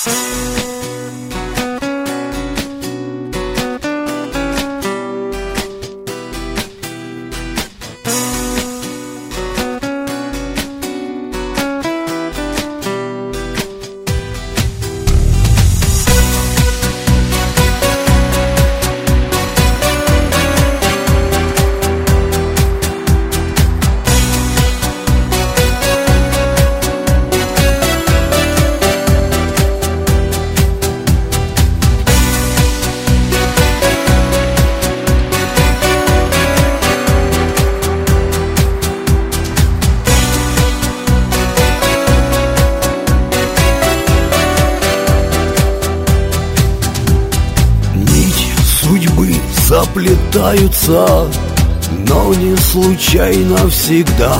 Заплетаются, но не случайно всегда.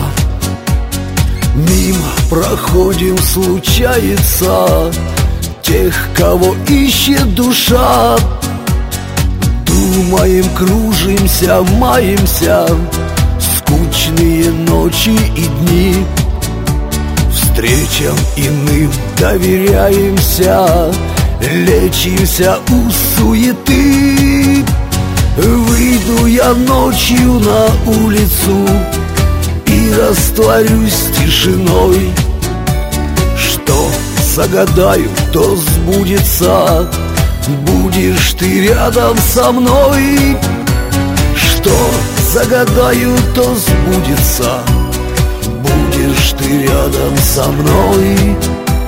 Мимо проходим, случается, тех, кого ищет душа. Думаем, кружимся, маемся, скучные ночи и дни. Встречам иным доверяемся, лечимся у суеты. Выйду я ночью на улицу и растворюсь тишиной. Что загадаю, то сбудется, будешь ты рядом со мной. Что загадаю, то сбудется, будешь ты рядом со мной.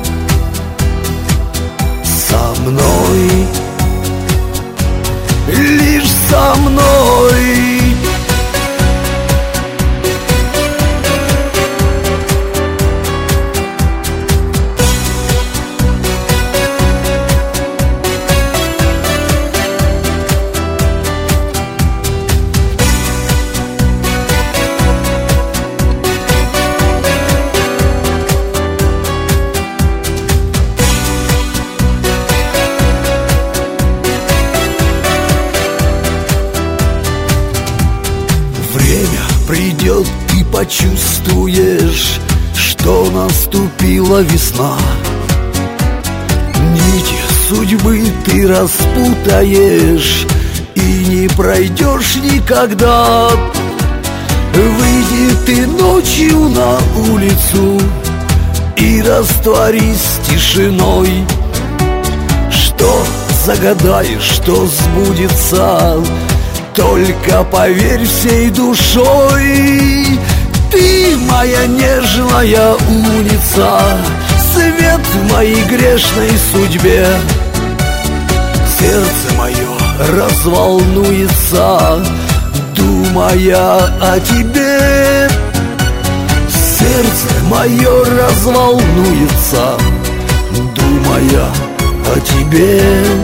Со мной, лишь со мной. Придет, ты почувствуешь, что наступила весна. Нити судьбы ты распутаешь и не пройдешь никогда. Выйди ты ночью на улицу и растворись тишиной. Что загадаешь, что сбудется, только поверь всей душой. Ты моя нежная умница, свет в моей грешной судьбе. Сердце мое разволнуется, думая о тебе. Сердце мое разволнуется, думая о тебе.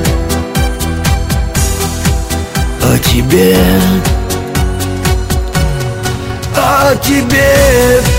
О тебе, о тебе.